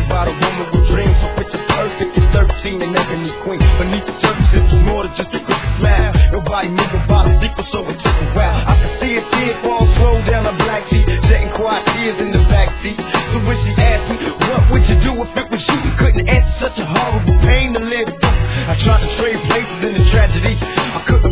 worried about a woman with dreams. So picture perfect is 13 and ebony queen. Beneath the surface it was more than just a good smile. Nobody moving by the sequel, so it took a while. I could see a tear fall slow down her black sheet, shedding quiet tears in the backseat. So when she asked me, what would you do if it was you? Couldn't answer, such a horrible pain to live through. I tried to trade places in the tragedy. I couldn't